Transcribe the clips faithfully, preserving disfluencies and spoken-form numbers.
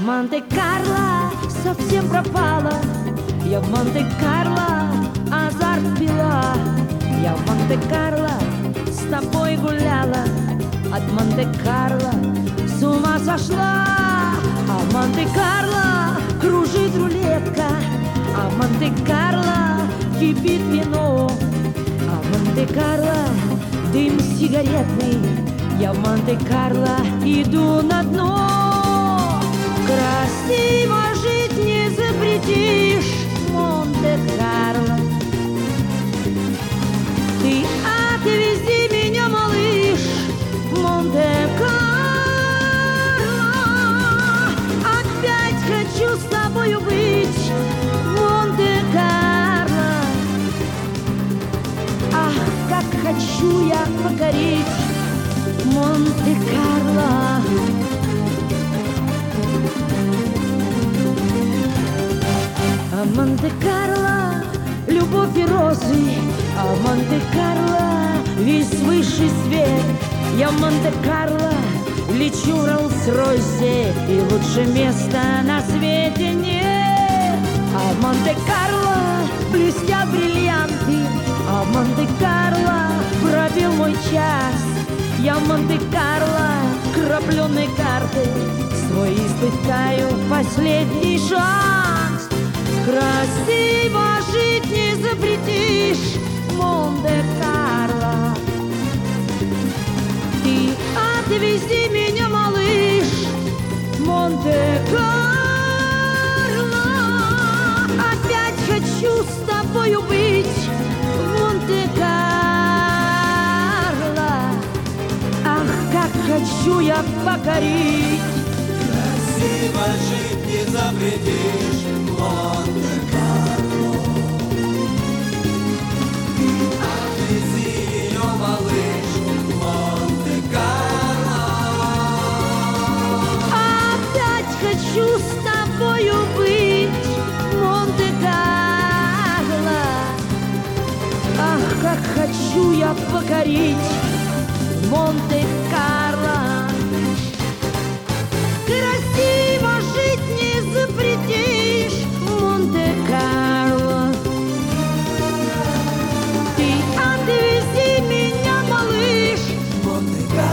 Монте-Карло совсем пропала. Я в Монте-Карло азарт пила. Я в Монте-Карло с тобой гуляла. От Монте-Карло с ума сошла. А в Монте-Карло кружит рулетка. А в Монте-Карло кипит вино. А в Монте-Карло дым сигаретный. Я в Монте-Карло иду на дно. Красиво жить не запретишь, Монте-Карло. Ты отвези меня, малыш, Монте-Карло. Опять хочу с тобою быть, Монте-Карло. Ах, как хочу я покорить Монте-Карло. А Монте-Карло любовь и розы. А Монте-Карло весь высший свет. Я в Монте-Карло лечу в Роллс-Ройсе, и лучше места на свете нет. А в Монте-Карло блестят бриллианты. А в Монте-Карло пробил мой час. Я в Монте-Карло крапленной картой свой испытаю последний шанс. Красиво жить не запретишь, Монте-Карло. Ты отвези меня, малыш, Монте-Карло. Опять хочу с тобою быть, Монте-Карло. Ах, как хочу я покорить. Красиво жить не запретишь, Монте-Карло. Отвези ее, малыш, Монте-Карло. Опять хочу с тобою быть, Монте-Карло. Ах, как хочу я покорить Монте-Карло. Красиво жить не запретишь, Монте-Карло. Ты отвези меня, малыш, Монте-Карло.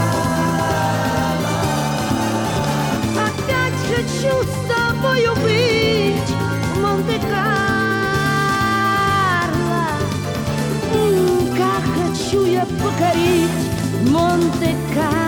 опять хочу с тобою быть, Монте-Карло. М, Как хочу я покорить Монте-Карло.